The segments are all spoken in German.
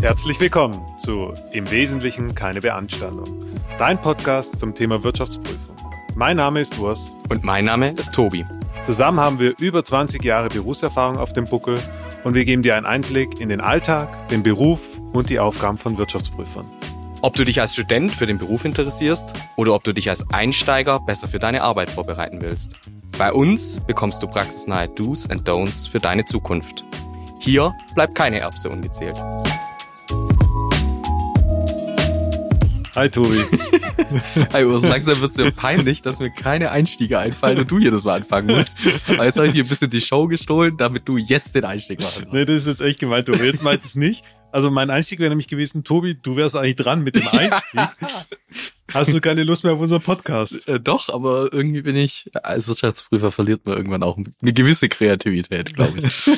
Herzlich willkommen zu Im Wesentlichen keine Beanstandung, dein Podcast zum Thema Wirtschaftsprüfung. Mein Name ist Urs. Und mein Name ist Tobi. Zusammen haben wir über 20 Jahre Berufserfahrung auf dem Buckel und wir geben dir einen Einblick in den Alltag, den Beruf und die Aufgaben von Wirtschaftsprüfern. Ob du dich als Student für den Beruf interessierst oder ob du dich als Einsteiger besser für deine Arbeit vorbereiten willst. Bei uns bekommst du praxisnahe Do's and Don'ts für deine Zukunft. Hier bleibt keine Erbse ungezählt. Hi Tobi. Hi Urs, langsam wird es mir peinlich, dass mir keine Einstiege einfallen und du hier das mal anfangen musst. Aber jetzt habe ich dir ein bisschen die Show gestohlen, damit du jetzt den Einstieg machen kannst. Nee, das ist jetzt echt gemein, Tobi. Jetzt meint es nicht. Also mein Einstieg wäre nämlich gewesen, Tobi, du wärst eigentlich dran mit dem Einstieg. Hast du keine Lust mehr auf unseren Podcast? Doch, aber irgendwie bin ich, als Wirtschaftsprüfer verliert man irgendwann auch eine gewisse Kreativität, glaube ich.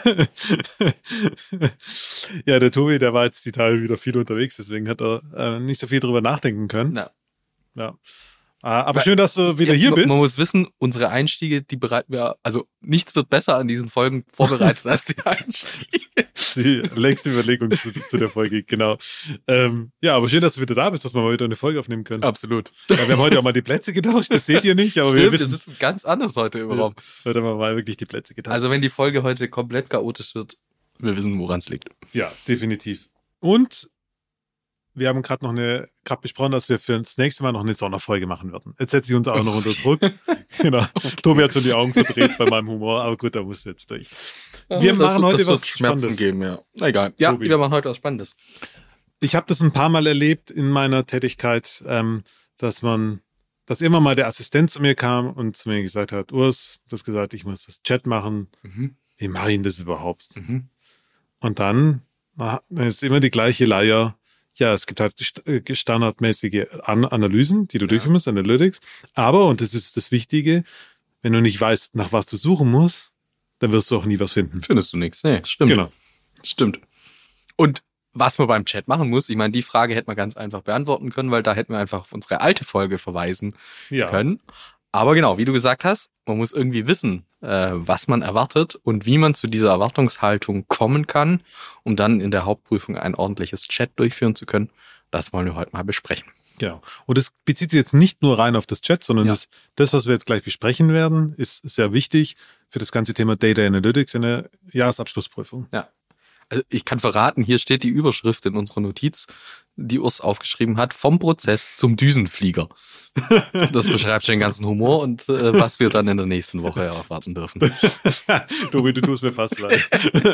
Ja, der Tobi, der war jetzt die Tage wieder viel unterwegs, deswegen hat er nicht so viel drüber nachdenken können. Ja. Aber schön, dass du wieder hier bist. Man muss wissen, unsere Einstiege, die bereiten wir, also nichts wird besser an diesen Folgen vorbereitet als die Einstiege. Die längste Überlegung zu der Folge, genau. Ja, aber schön, dass du wieder da bist, dass wir mal wieder eine Folge aufnehmen können. Absolut. Ja, wir haben heute auch mal die Plätze getauscht, das seht ihr nicht, aber Stimmt, wir wissen, das ist ganz anders heute im Raum. Heute haben wir mal wirklich die Plätze getauscht. Also wenn die Folge heute komplett chaotisch wird, wir wissen, woran es liegt. Ja, definitiv. Und wir haben gerade besprochen, dass wir für das nächste Mal noch eine Sonderfolge machen werden. Jetzt setze ich uns auch noch unter Druck. Genau. Okay. Tobi hat schon die Augen verdreht bei meinem Humor, aber gut, da muss jetzt durch. Wir machen heute was Spannendes. Geben, ja. Egal. Ja, Tobi. Wir machen heute was Spannendes. Ich habe das ein paar Mal erlebt in meiner Tätigkeit, dass immer mal der Assistent zu mir kam und zu mir gesagt hat, Urs, du hast gesagt, ich muss das Chat machen. Wie mache ich denn das überhaupt? Und dann ist immer die gleiche Leier. Ja, es gibt halt standardmäßige Analysen, die du durchführen musst, Analytics. Aber, und das ist das Wichtige, wenn du nicht weißt, nach was du suchen musst, dann wirst du auch nie was finden. Findest du nichts. Nee, stimmt. Genau. Stimmt. Und was man beim Chat machen muss, ich meine, die Frage hätte man ganz einfach beantworten können, weil da hätten wir einfach auf unsere alte Folge verweisen können. Aber genau, wie du gesagt hast, man muss irgendwie wissen, was man erwartet und wie man zu dieser Erwartungshaltung kommen kann, um dann in der Hauptprüfung ein ordentliches Chat durchführen zu können. Das wollen wir heute mal besprechen. Genau. Und es bezieht sich jetzt nicht nur rein auf das Chat, sondern das, was wir jetzt gleich besprechen werden, ist sehr wichtig für das ganze Thema Data Analytics in der Jahresabschlussprüfung. Ja. Also ich kann verraten, hier steht die Überschrift in unserer Notiz, die Urs aufgeschrieben hat, vom Prozess zum Düsenflieger. Das beschreibt schon den ganzen Humor und was wir dann in der nächsten Woche erwarten dürfen. Tobi, du tust mir fast leid.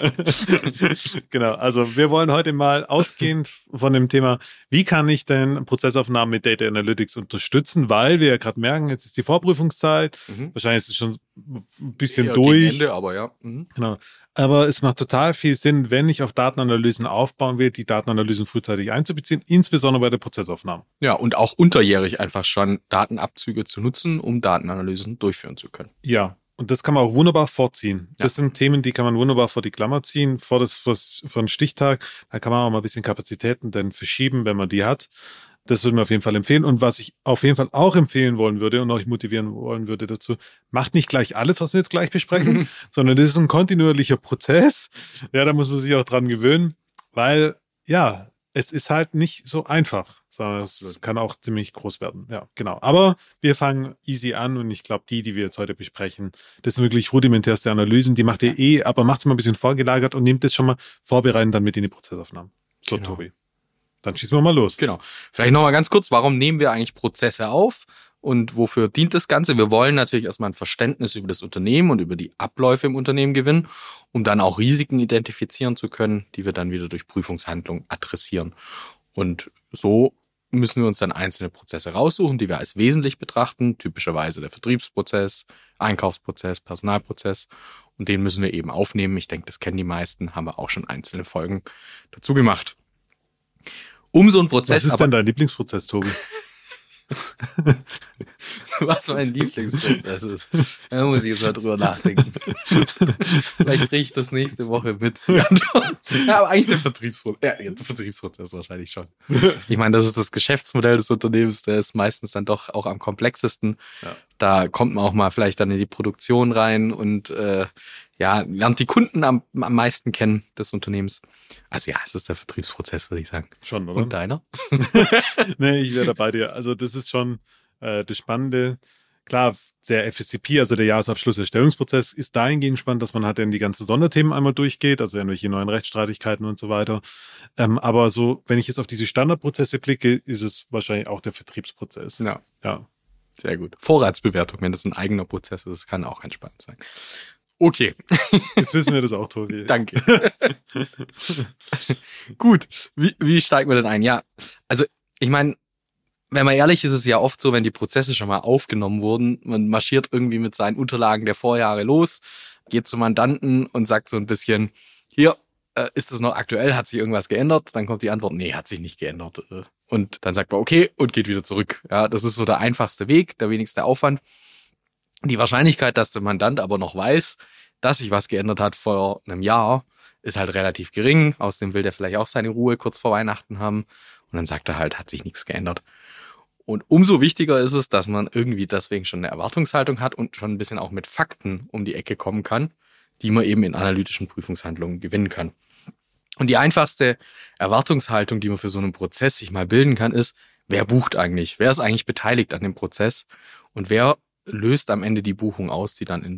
Genau, also wir wollen heute mal ausgehend von dem Thema, wie kann ich denn Prozessaufnahmen mit Data Analytics unterstützen, weil wir ja gerade merken, jetzt ist die Vorprüfungszeit, wahrscheinlich ist es schon ein bisschen durch. Gegen Ende, aber ja. Genau. Aber es macht total viel Sinn, wenn ich auf Datenanalysen aufbauen will, die Datenanalysen frühzeitig einzubeziehen, insbesondere bei der Prozessaufnahme. Ja, und auch unterjährig einfach schon Datenabzüge zu nutzen, um Datenanalysen durchführen zu können. Ja, und das kann man auch wunderbar vorziehen. Das sind Themen, die kann man wunderbar vor die Klammer ziehen, vor einen Stichtag. Da kann man auch mal ein bisschen Kapazitäten dann verschieben, wenn man die hat. Das würde mir auf jeden Fall empfehlen. Und was ich auf jeden Fall auch empfehlen wollen würde und euch motivieren wollen würde dazu, macht nicht gleich alles, was wir jetzt gleich besprechen, sondern das ist ein kontinuierlicher Prozess. Ja, da muss man sich auch dran gewöhnen, weil, ja, es ist halt nicht so einfach, sondern es kann auch ziemlich groß werden. Ja, genau. Aber wir fangen easy an und ich glaube, die wir jetzt heute besprechen, das sind wirklich rudimentärste Analysen, die macht ihr aber macht es mal ein bisschen vorgelagert und nehmt das schon mal vorbereiten dann mit in die Prozessaufnahmen. So, genau. Tobi. Dann schießen wir mal los. Genau. Vielleicht nochmal ganz kurz, warum nehmen wir eigentlich Prozesse auf und wofür dient das Ganze? Wir wollen natürlich erstmal ein Verständnis über das Unternehmen und über die Abläufe im Unternehmen gewinnen, um dann auch Risiken identifizieren zu können, die wir dann wieder durch Prüfungshandlungen adressieren. Und so müssen wir uns dann einzelne Prozesse raussuchen, die wir als wesentlich betrachten, typischerweise der Vertriebsprozess, Einkaufsprozess, Personalprozess. Und den müssen wir eben aufnehmen. Ich denke, das kennen die meisten, haben wir auch schon einzelne Folgen dazu gemacht. Um so einen Prozess. Was ist denn dein Lieblingsprozess, Tobi? Was mein Lieblingsprozess ist. Da muss ich jetzt mal drüber nachdenken. Vielleicht kriege ich das nächste Woche mit. Ja, aber eigentlich der Vertriebsprozess. Ja, der Vertriebsprozess wahrscheinlich schon. Ich meine, das ist das Geschäftsmodell des Unternehmens. Der ist meistens dann doch auch am komplexesten. Ja. Da kommt man auch mal vielleicht dann in die Produktion rein und lernt die Kunden am meisten kennen des Unternehmens. Also ja, es ist der Vertriebsprozess, würde ich sagen. Schon, oder? Und deiner? Nee, ich wäre da bei dir. Also das ist schon das Spannende. Klar, sehr FSCP, also der Jahresabschlusserstellungsprozess ist dahingehend spannend, dass man halt dann die ganzen Sonderthemen einmal durchgeht, also irgendwelche neuen Rechtsstreitigkeiten und so weiter. Aber so, wenn ich jetzt auf diese Standardprozesse blicke, ist es wahrscheinlich auch der Vertriebsprozess. Ja. Sehr gut. Vorratsbewertung, wenn das ein eigener Prozess ist, das kann auch ganz spannend sein. Okay. Jetzt wissen wir das auch, Tobi. Danke. Gut. Wie steigen wir denn ein? Ja, also ich meine, wenn man ehrlich ist, ist es ja oft so, wenn die Prozesse schon mal aufgenommen wurden, man marschiert irgendwie mit seinen Unterlagen der Vorjahre los, geht zum Mandanten und sagt so ein bisschen, hier, ist das noch aktuell, hat sich irgendwas geändert? Dann kommt die Antwort, nee, hat sich nicht geändert. Und dann sagt man, okay, und geht wieder zurück. Ja, das ist so der einfachste Weg, der wenigste Aufwand. Die Wahrscheinlichkeit, dass der Mandant aber noch weiß, dass sich was geändert hat vor einem Jahr, ist halt relativ gering. Außerdem will der vielleicht auch seine Ruhe kurz vor Weihnachten haben. Und dann sagt er halt, hat sich nichts geändert. Und umso wichtiger ist es, dass man irgendwie deswegen schon eine Erwartungshaltung hat und schon ein bisschen auch mit Fakten um die Ecke kommen kann, die man eben in analytischen Prüfungshandlungen gewinnen kann. Und die einfachste Erwartungshaltung, die man für so einen Prozess sich mal bilden kann, ist, wer bucht eigentlich? Wer ist eigentlich beteiligt an dem Prozess? Und wer löst am Ende die Buchung aus, die dann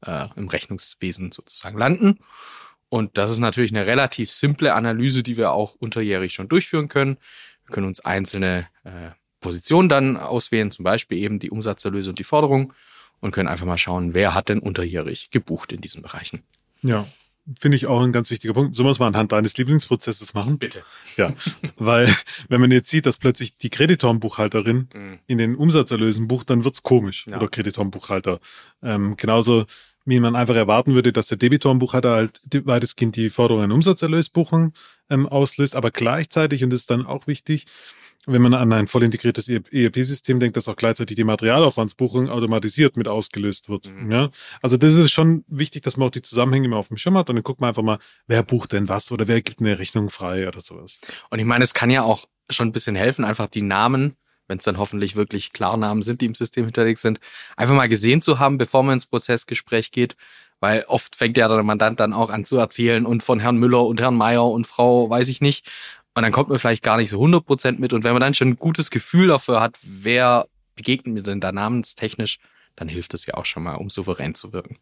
im Rechnungswesen sozusagen landen? Und das ist natürlich eine relativ simple Analyse, die wir auch unterjährig schon durchführen können. Wir können uns einzelne Positionen dann auswählen, zum Beispiel eben die Umsatzerlöse und die Forderung und können einfach mal schauen, wer hat denn unterjährig gebucht in diesen Bereichen. Ja, finde ich auch ein ganz wichtiger Punkt. Sollen wir es mal anhand deines Lieblingsprozesses machen? Bitte. Ja, weil wenn man jetzt sieht, dass plötzlich die Kreditorenbuchhalterin in den Umsatzerlösen bucht, dann wird's komisch. Ja. Oder Kreditorenbuchhalter. Genauso wie man einfach erwarten würde, dass der Debitorenbuchhalter halt weitestgehend die Forderung an Umsatzerlösbuchung auslöst, aber gleichzeitig, und das ist dann auch wichtig, wenn man an ein voll integriertes ERP-System denkt, dass auch gleichzeitig die Materialaufwandsbuchung automatisiert mit ausgelöst wird. Ja? Also das ist schon wichtig, dass man auch die Zusammenhänge immer auf dem Schirm hat und dann guckt man einfach mal, wer bucht denn was oder wer gibt eine Rechnung frei oder sowas. Und ich meine, es kann ja auch schon ein bisschen helfen, einfach die Namen, wenn es dann hoffentlich wirklich Klarnamen sind, die im System hinterlegt sind, einfach mal gesehen zu haben, bevor man ins Prozessgespräch geht. Weil oft fängt ja der Mandant dann auch an zu erzählen und von Herrn Müller und Herrn Meier und Frau weiß ich nicht. Und dann kommt man vielleicht gar nicht so 100% mit. Und wenn man dann schon ein gutes Gefühl dafür hat, wer begegnet mir denn da namenstechnisch, dann hilft es ja auch schon mal, um souverän zu wirken.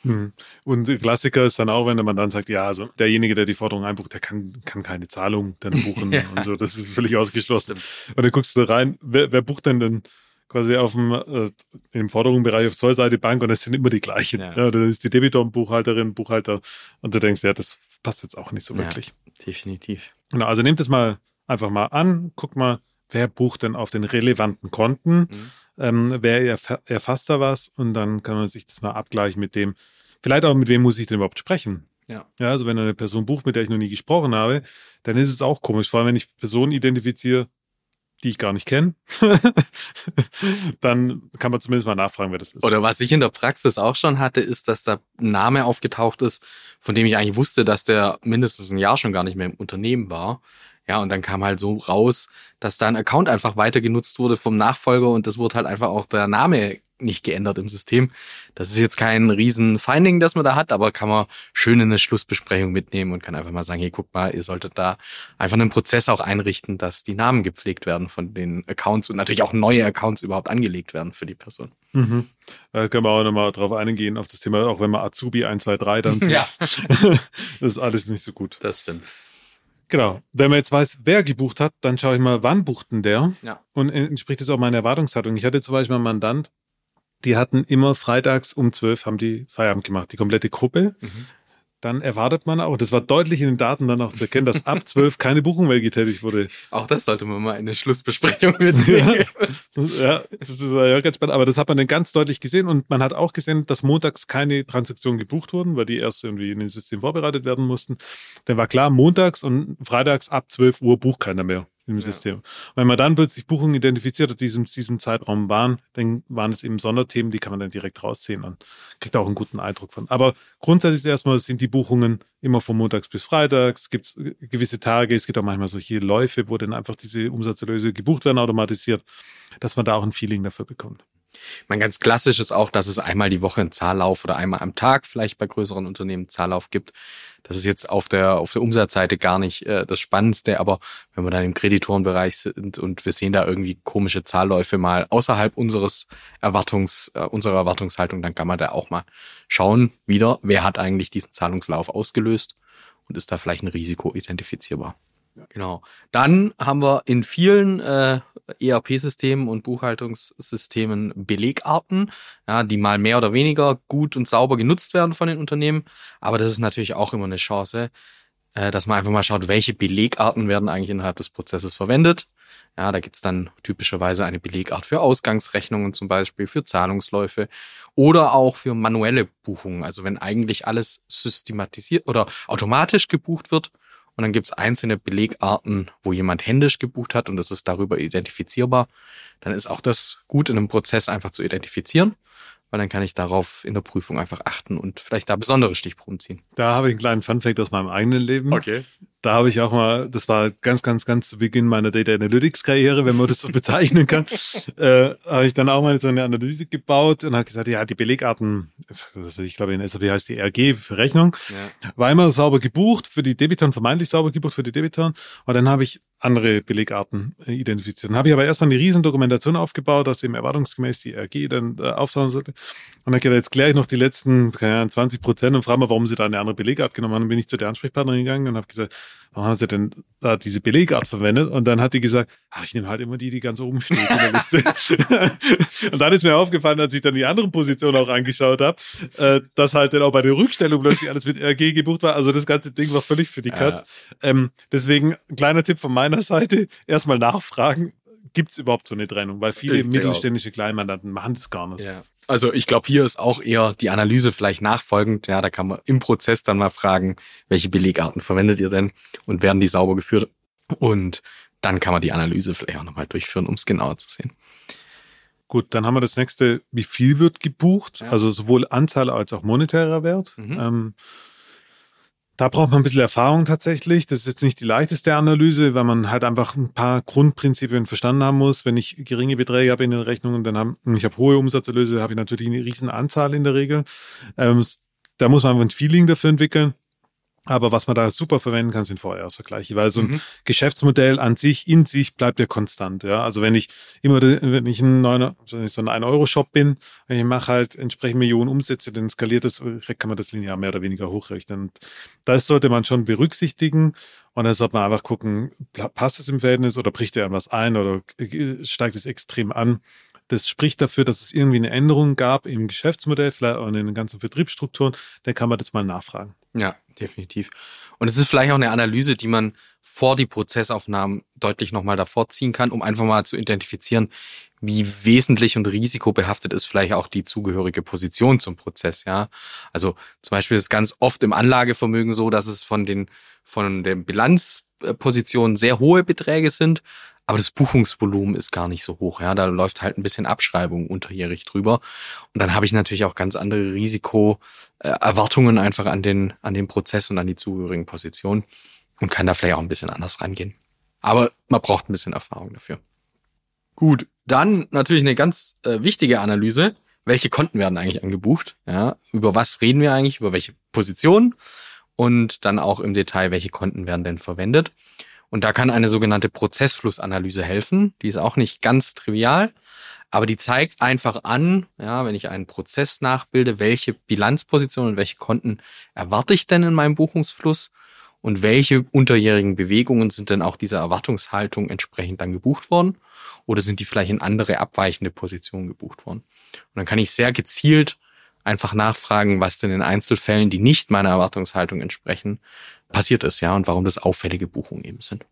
Und Klassiker ist dann auch, wenn man dann sagt, ja, also derjenige, der die Forderung einbucht, der kann keine Zahlung dann buchen ja. Und so. Das ist völlig ausgeschlossen. Und dann guckst du rein, wer bucht denn quasi auf im Forderungsbereich auf Zollseite Bank und das sind immer die gleichen. Ja. Ja, dann ist die Debitorenbuchhalterin, Buchhalter und du denkst, ja, das passt jetzt auch nicht so wirklich. Ja, definitiv. Genau, also nehmt es mal einfach mal an, guckt mal, wer bucht denn auf den relevanten Konten, wer erfasst da was und dann kann man sich das mal abgleichen mit dem, vielleicht auch mit wem muss ich denn überhaupt sprechen. Ja, also wenn eine Person bucht, mit der ich noch nie gesprochen habe, dann ist es auch komisch, vor allem wenn ich Personen identifiziere, die ich gar nicht kenne, dann kann man zumindest mal nachfragen, wer das ist. Oder was ich in der Praxis auch schon hatte, ist, dass da ein Name aufgetaucht ist, von dem ich eigentlich wusste, dass der mindestens ein Jahr schon gar nicht mehr im Unternehmen war. Ja, und dann kam halt so raus, dass da ein Account einfach weiter genutzt wurde vom Nachfolger und das wurde halt einfach auch der Name nicht geändert im System. Das ist jetzt kein riesen Finding, das man da hat, aber kann man schön in eine Schlussbesprechung mitnehmen und kann einfach mal sagen, hey, guck mal, ihr solltet da einfach einen Prozess auch einrichten, dass die Namen gepflegt werden von den Accounts und natürlich auch neue Accounts überhaupt angelegt werden für die Person. Können wir auch nochmal drauf eingehen, auf das Thema, auch wenn man Azubi 1, 2, 3 dann sieht. Ja. Das ist alles nicht so gut. Das stimmt. Genau. Wenn man jetzt weiß, wer gebucht hat, dann schaue ich mal, wann bucht denn der? Ja. Und entspricht das auch meiner Erwartungshaltung. Ich hatte zum Beispiel einen Mandant, die hatten immer freitags um 12 haben die Feierabend gemacht, die komplette Gruppe. Dann erwartet man auch, das war deutlich in den Daten dann auch zu erkennen, dass ab 12 keine Buchung mehr getätigt wurde. Auch das sollte man mal in eine Schlussbesprechung mitnehmen. Ja, das ist ja ganz spannend. Aber das hat man dann ganz deutlich gesehen und man hat auch gesehen, dass montags keine Transaktionen gebucht wurden, weil die erst irgendwie in dem System vorbereitet werden mussten. Dann war klar, montags und freitags ab 12 Uhr bucht keiner mehr im System. Und wenn man dann plötzlich Buchungen identifiziert hat, die in diesem Zeitraum waren, dann waren es eben Sonderthemen, die kann man dann direkt rausziehen und kriegt auch einen guten Eindruck von. Aber grundsätzlich erstmal sind die Buchungen immer von montags bis freitags. Es gibt gewisse Tage, es gibt auch manchmal solche Läufe, wo dann einfach diese Umsatzerlöse gebucht werden automatisiert, dass man da auch ein Feeling dafür bekommt. Ganz klassisch ist auch, dass es einmal die Woche einen Zahllauf oder einmal am Tag vielleicht bei größeren Unternehmen einen Zahllauf gibt. Das ist jetzt auf der Umsatzseite gar nicht das Spannendste, aber wenn wir dann im Kreditorenbereich sind und wir sehen da irgendwie komische Zahlläufe mal außerhalb unserer Erwartungshaltung, dann kann man da auch mal schauen wieder, wer hat eigentlich diesen Zahlungslauf ausgelöst und ist da vielleicht ein Risiko identifizierbar. Genau. Dann haben wir in vielen ERP-Systemen und Buchhaltungssystemen Belegarten, ja, die mal mehr oder weniger gut und sauber genutzt werden von den Unternehmen. Aber das ist natürlich auch immer eine Chance, dass man einfach mal schaut, welche Belegarten werden eigentlich innerhalb des Prozesses verwendet. Ja, da gibt's dann typischerweise eine Belegart für Ausgangsrechnungen zum Beispiel, für Zahlungsläufe oder auch für manuelle Buchungen. Also wenn eigentlich alles systematisiert oder automatisch gebucht wird. Und dann gibt's einzelne Belegarten, wo jemand händisch gebucht hat und das ist darüber identifizierbar. Dann ist auch das gut in einem Prozess einfach zu identifizieren, weil dann kann ich darauf in der Prüfung einfach achten und vielleicht da besondere Stichproben ziehen. Da habe ich einen kleinen Funfact aus meinem eigenen Leben. Okay. Da habe ich auch mal, das war ganz zu Beginn meiner Data Analytics Karriere, wenn man das so bezeichnen kann, habe ich dann auch mal so eine Analyse gebaut und habe gesagt, ja, die Belegarten, also ich glaube in SAP heißt die RG für Rechnung, war immer sauber gebucht für die Debitoren, vermeintlich sauber gebucht für die Debitoren. Und dann habe ich andere Belegarten identifiziert. Dann habe ich aber erstmal eine riesen Dokumentation aufgebaut, dass eben erwartungsgemäß die RG dann auftauchen sollte. Und dann geht jetzt gleich noch die letzten 20% und frage mal, warum sie da eine andere Belegart genommen haben. Dann bin ich zu der Ansprechpartnerin gegangen und habe gesagt, warum haben sie denn da diese Belegart verwendet? Und dann hat die gesagt, ich nehme halt immer die ganz oben steht in der Liste. Und dann ist mir aufgefallen, als ich dann die anderen Positionen auch angeschaut habe, dass halt dann auch bei der Rückstellung plötzlich alles mit RG gebucht war. Also das ganze Ding war völlig für die Katz. Deswegen, kleiner Tipp von meiner Seite, erstmal nachfragen, gibt es überhaupt so eine Trennung? Weil viele mittelständische Kleinmandanten machen das gar nicht. Ja. Also ich glaube, hier ist auch eher die Analyse vielleicht nachfolgend. Ja, da kann man im Prozess dann mal fragen, welche Belegarten verwendet ihr denn und werden die sauber geführt? Und dann kann man die Analyse vielleicht auch nochmal durchführen, um es genauer zu sehen. Gut, dann haben wir das nächste, wie viel wird gebucht? Ja. Also sowohl Anzahl als auch monetärer Wert. Da braucht man ein bisschen Erfahrung tatsächlich. Das ist jetzt nicht die leichteste Analyse, weil man halt einfach ein paar Grundprinzipien verstanden haben muss. Wenn ich geringe Beträge habe in den Rechnungen, ich habe hohe Umsatzerlöse, habe ich natürlich eine riesen Anzahl in der Regel. Da muss man ein Feeling dafür entwickeln. Aber was man da super verwenden kann, sind Vorjahresvergleiche, weil so ein Geschäftsmodell in sich bleibt ja konstant. Ja, also wenn ich so ein 1-Euro-Shop bin, ich mache halt entsprechend Millionen Umsätze, dann skaliert das, kann man das linear mehr oder weniger hochrechnen. Und das sollte man schon berücksichtigen. Und dann sollte man einfach gucken, passt es im Verhältnis oder bricht er an was ein oder steigt es extrem an. Das spricht dafür, dass es irgendwie eine Änderung gab im Geschäftsmodell, vielleicht auch in den ganzen Vertriebsstrukturen. Dann kann man das mal nachfragen. Ja, definitiv. Und es ist vielleicht auch eine Analyse, die man vor die Prozessaufnahmen deutlich nochmal davor ziehen kann, um einfach mal zu identifizieren, wie wesentlich und risikobehaftet ist vielleicht auch die zugehörige Position zum Prozess, ja. Also zum Beispiel ist es ganz oft im Anlagevermögen so, dass es von den Bilanzpositionen sehr hohe Beträge sind, aber das Buchungsvolumen ist gar nicht so hoch, ja. Da läuft halt ein bisschen Abschreibung unterjährig drüber. Und dann habe ich natürlich auch ganz andere Risikoerwartungen einfach an den Prozess und an die zugehörigen Positionen und kann da vielleicht auch ein bisschen anders rangehen. Aber man braucht ein bisschen Erfahrung dafür. Gut, dann natürlich eine ganz wichtige Analyse. Welche Konten werden eigentlich angebucht? Ja, über was reden wir eigentlich? Über welche Positionen? Und dann auch im Detail, welche Konten werden denn verwendet? Und da kann eine sogenannte Prozessflussanalyse helfen. Die ist auch nicht ganz trivial, aber die zeigt einfach an, ja, wenn ich einen Prozess nachbilde, welche Bilanzpositionen und welche Konten erwarte ich denn in meinem Buchungsfluss und welche unterjährigen Bewegungen sind denn auch dieser Erwartungshaltung entsprechend dann gebucht worden oder sind die vielleicht in andere abweichende Positionen gebucht worden. Und dann kann ich sehr gezielt einfach nachfragen, was denn in Einzelfällen, die nicht meiner Erwartungshaltung entsprechen, passiert ist, ja, und warum das auffällige Buchungen eben sind.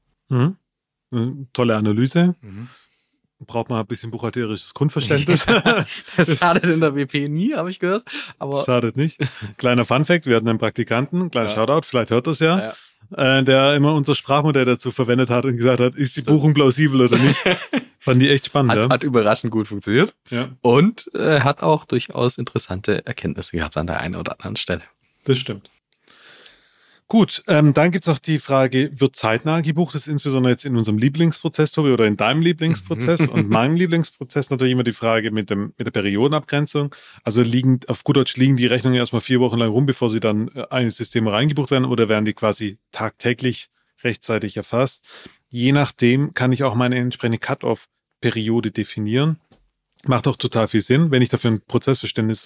Tolle Analyse. Braucht man ein bisschen buchhalterisches Grundverständnis. Das schadet in der WP nie, habe ich gehört. Aber schadet nicht. Kleiner Funfact, wir hatten einen Praktikanten, kleiner Shoutout, vielleicht hört das ja, der immer unser Sprachmodell dazu verwendet hat und gesagt hat, ist die Buchung plausibel oder nicht. Fand die echt spannend. Hat überraschend gut funktioniert. Ja. Und hat auch durchaus interessante Erkenntnisse gehabt an der einen oder anderen Stelle. Das stimmt. Gut, dann gibt's noch die Frage, wird zeitnah gebucht? Das ist insbesondere jetzt in unserem Lieblingsprozess, Tobi, oder in deinem Lieblingsprozess und meinem Lieblingsprozess natürlich immer die Frage mit der Periodenabgrenzung. Also auf gut Deutsch liegen die Rechnungen erstmal 4 Wochen lang rum, bevor sie dann in das System reingebucht werden, oder werden die quasi tagtäglich rechtzeitig erfasst? Je nachdem kann ich auch meine entsprechende Cut-off-Periode definieren. Macht auch total viel Sinn, wenn ich da ein Prozessverständnis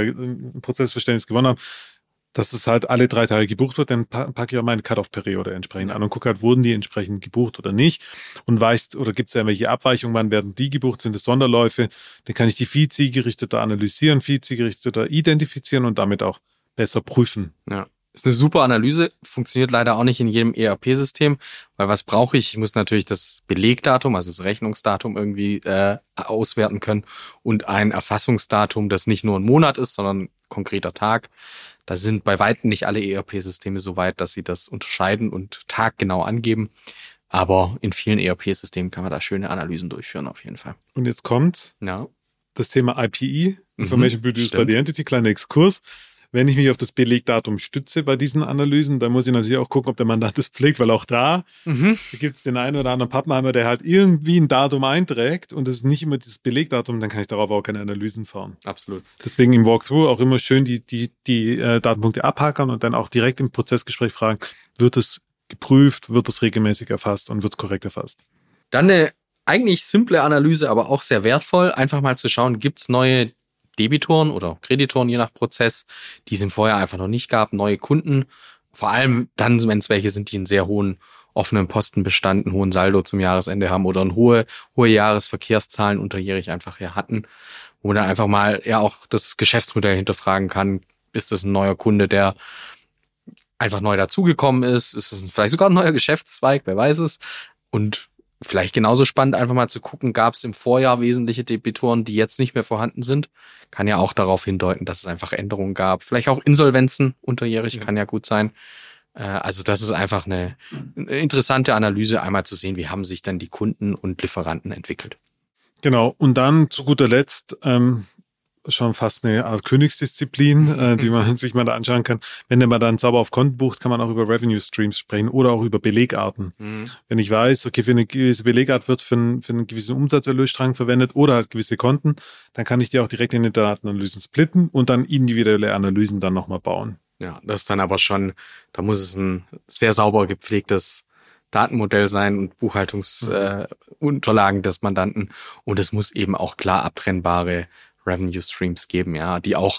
gewonnen habe, dass es halt alle 3 Tage gebucht wird, dann packe ich auch meine Cut-off-Periode entsprechend an und gucke halt, wurden die entsprechend gebucht oder nicht, und oder gibt es ja irgendwelche Abweichungen, wann werden die gebucht, sind es Sonderläufe, dann kann ich die viel zielgerichteter analysieren, viel zielgerichteter identifizieren und damit auch besser prüfen. Ja. Ist eine super Analyse, funktioniert leider auch nicht in jedem ERP-System, weil was brauche ich? Ich muss natürlich das Belegdatum, also das Rechnungsdatum irgendwie auswerten können und ein Erfassungsdatum, das nicht nur ein Monat ist, sondern ein konkreter Tag. Da sind bei weitem nicht alle ERP-Systeme so weit, dass sie das unterscheiden und taggenau angeben. Aber in vielen ERP-Systemen kann man da schöne Analysen durchführen, auf jeden Fall. Und jetzt kommt das Thema IPE, Information Produced by the Entity, kleiner Exkurs. Wenn ich mich auf das Belegdatum stütze bei diesen Analysen, dann muss ich natürlich auch gucken, ob der Mandant das pflegt, weil auch da gibt es den einen oder anderen Pappenheimer, der halt irgendwie ein Datum einträgt und das ist nicht immer das Belegdatum, dann kann ich darauf auch keine Analysen fahren. Absolut. Deswegen im Walkthrough auch immer schön die Datenpunkte abhackern und dann auch direkt im Prozessgespräch fragen, wird es geprüft, wird es regelmäßig erfasst und wird es korrekt erfasst. Dann eine eigentlich simple Analyse, aber auch sehr wertvoll, einfach mal zu schauen, gibt es neue Debitoren oder Kreditoren, je nach Prozess, die es im Vorjahr einfach noch nicht gab, neue Kunden, vor allem dann, wenn es welche sind, die einen sehr hohen offenen Postenbestand, einen hohen Saldo zum Jahresende haben oder hohe Jahresverkehrszahlen unterjährig einfach hatten, wo man dann einfach mal auch das Geschäftsmodell hinterfragen kann, ist das ein neuer Kunde, der einfach neu dazugekommen ist es vielleicht sogar ein neuer Geschäftszweig, wer weiß es, und vielleicht genauso spannend, einfach mal zu gucken, gab es im Vorjahr wesentliche Debitoren, die jetzt nicht mehr vorhanden sind. Kann ja auch darauf hindeuten, dass es einfach Änderungen gab. Vielleicht auch Insolvenzen unterjährig, kann ja gut sein. Also das ist einfach eine interessante Analyse, einmal zu sehen, wie haben sich dann die Kunden und Lieferanten entwickelt. Genau, und dann zu guter Letzt schon fast eine Art Königsdisziplin, die man sich mal da anschauen kann. Wenn man dann sauber auf Konten bucht, kann man auch über Revenue Streams sprechen oder auch über Belegarten. Wenn ich weiß, okay, für eine gewisse Belegart wird für einen gewissen Umsatzerlösstrang verwendet oder halt gewisse Konten, dann kann ich die auch direkt in den Datenanalysen splitten und dann individuelle Analysen dann nochmal bauen. Ja, das ist dann aber schon, da muss es ein sehr sauber gepflegtes Datenmodell sein und Buchhaltungsunterlagen des Mandanten, und es muss eben auch klar abtrennbare Revenue Streams geben, die auch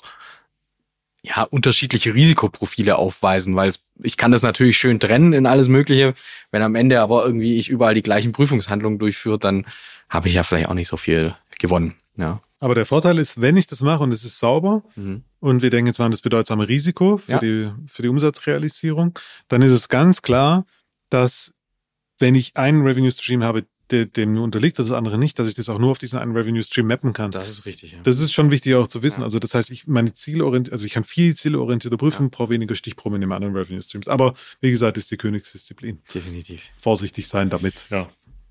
unterschiedliche Risikoprofile aufweisen, weil ich kann das natürlich schön trennen in alles Mögliche, wenn am Ende aber irgendwie ich überall die gleichen Prüfungshandlungen durchführe, dann habe ich ja vielleicht auch nicht so viel gewonnen. Ja. Aber der Vorteil ist, wenn ich das mache und es ist sauber und wir denken jetzt mal an das bedeutsame Risiko für die Umsatzrealisierung, dann ist es ganz klar, dass wenn ich einen Revenue Stream habe, dem nur unterliegt, das andere nicht, dass ich das auch nur auf diesen einen Revenue Stream mappen kann. Das ist richtig, ja. Das ist schon wichtig auch zu wissen. Ja. Also das heißt, ich kann viel zielorientierter prüfen, brauche weniger Stichproben in den anderen Revenue Streams. Aber wie gesagt, ist die Königsdisziplin. Definitiv. Vorsichtig sein damit, ja.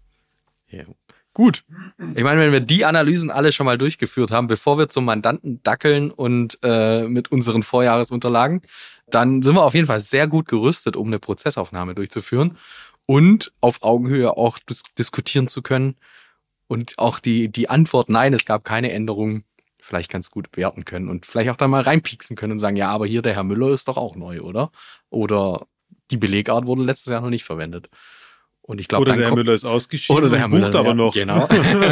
Gut. Ich meine, wenn wir die Analysen alle schon mal durchgeführt haben, bevor wir zum Mandanten dackeln und mit unseren Vorjahresunterlagen, dann sind wir auf jeden Fall sehr gut gerüstet, um eine Prozessaufnahme durchzuführen und auf Augenhöhe auch diskutieren zu können und auch die Antwort, nein, es gab keine Änderungen, vielleicht ganz gut bewerten können und vielleicht auch da mal reinpieksen können und sagen, ja, aber hier der Herr Müller ist doch auch neu, oder? Oder die Belegart wurde letztes Jahr noch nicht verwendet. Und ich glaube, oder der Herr Müller ist ausgeschieden oder der Herr Müller bucht aber noch. Genau.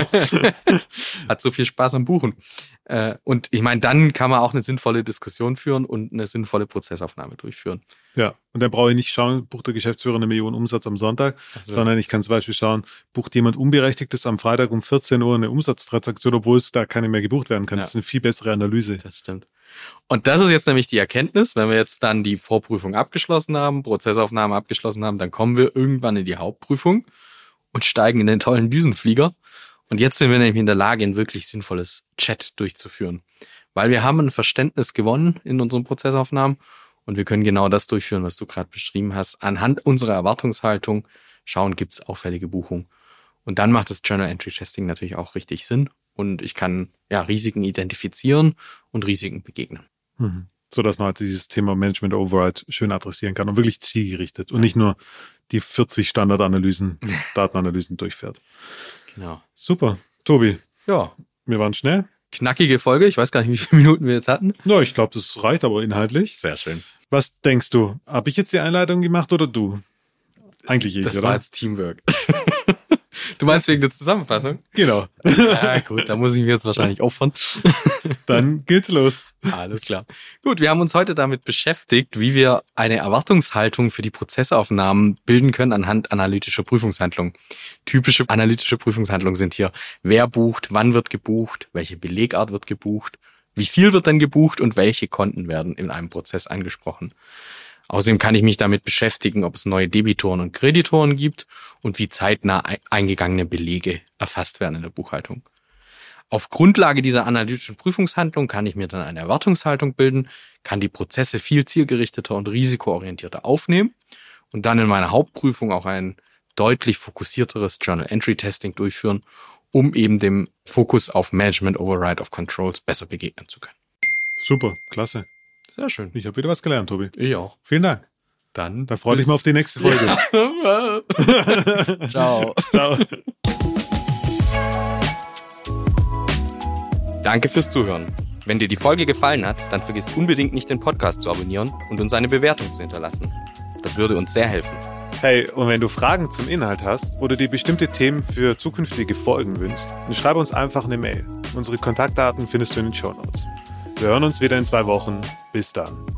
Hat so viel Spaß am Buchen. Und ich meine, dann kann man auch eine sinnvolle Diskussion führen und eine sinnvolle Prozessaufnahme durchführen. Ja, und dann brauche ich nicht schauen, bucht der Geschäftsführer 1 Million Umsatz am Sonntag, sondern ich kann zum Beispiel schauen, bucht jemand Unberechtigtes am Freitag um 14 Uhr eine Umsatztransaktion, obwohl es da keine mehr gebucht werden kann. Das ist eine viel bessere Analyse. Das stimmt. Und das ist jetzt nämlich die Erkenntnis, wenn wir jetzt dann die Vorprüfung abgeschlossen haben, Prozessaufnahme abgeschlossen haben, dann kommen wir irgendwann in die Hauptprüfung und steigen in den tollen Düsenflieger. Und jetzt sind wir nämlich in der Lage, ein wirklich sinnvolles Chat durchzuführen. Weil wir haben ein Verständnis gewonnen in unseren Prozessaufnahmen und wir können genau das durchführen, was du gerade beschrieben hast. Anhand unserer Erwartungshaltung schauen, gibt es auffällige Buchungen. Und dann macht das Journal Entry Testing natürlich auch richtig Sinn. Und ich kann Risiken identifizieren und Risiken begegnen. sodass man halt dieses Thema Management Override schön adressieren kann und wirklich zielgerichtet und nicht nur die 40 Standardanalysen, Datenanalysen durchfährt. Genau. Super. Tobi. Ja. Wir waren schnell. Knackige Folge. Ich weiß gar nicht, wie viele Minuten wir jetzt hatten. Ja, ich glaube, das reicht aber inhaltlich. Sehr schön. Was denkst du? Habe ich jetzt die Einleitung gemacht oder du? Eigentlich ich, das oder? Das war jetzt Teamwork. Du meinst wegen der Zusammenfassung? Genau. Ja, gut, da muss ich mich jetzt wahrscheinlich opfern. Dann geht's los. Alles klar. Gut, wir haben uns heute damit beschäftigt, wie wir eine Erwartungshaltung für die Prozessaufnahmen bilden können anhand analytischer Prüfungshandlungen. Typische analytische Prüfungshandlungen sind hier: Wer bucht, wann wird gebucht, welche Belegart wird gebucht, wie viel wird denn gebucht und welche Konten werden in einem Prozess angesprochen. Außerdem kann ich mich damit beschäftigen, ob es neue Debitoren und Kreditoren gibt und wie zeitnah eingegangene Belege erfasst werden in der Buchhaltung. Auf Grundlage dieser analytischen Prüfungshandlung kann ich mir dann eine Erwartungshaltung bilden, kann die Prozesse viel zielgerichteter und risikoorientierter aufnehmen und dann in meiner Hauptprüfung auch ein deutlich fokussierteres Journal Entry Testing durchführen, um eben dem Fokus auf Management Override of Controls besser begegnen zu können. Super, klasse. Sehr schön. Ich habe wieder was gelernt, Tobi. Ich auch. Vielen Dank. Dann freue ich mich auf die nächste Folge. Ja. Ciao. Ciao. Danke fürs Zuhören. Wenn dir die Folge gefallen hat, dann vergiss unbedingt nicht, den Podcast zu abonnieren und uns eine Bewertung zu hinterlassen. Das würde uns sehr helfen. Hey, und wenn du Fragen zum Inhalt hast oder dir bestimmte Themen für zukünftige Folgen wünschst, dann schreib uns einfach eine Mail. Unsere Kontaktdaten findest du in den Shownotes. Wir hören uns wieder in 2 Wochen. Bis dann.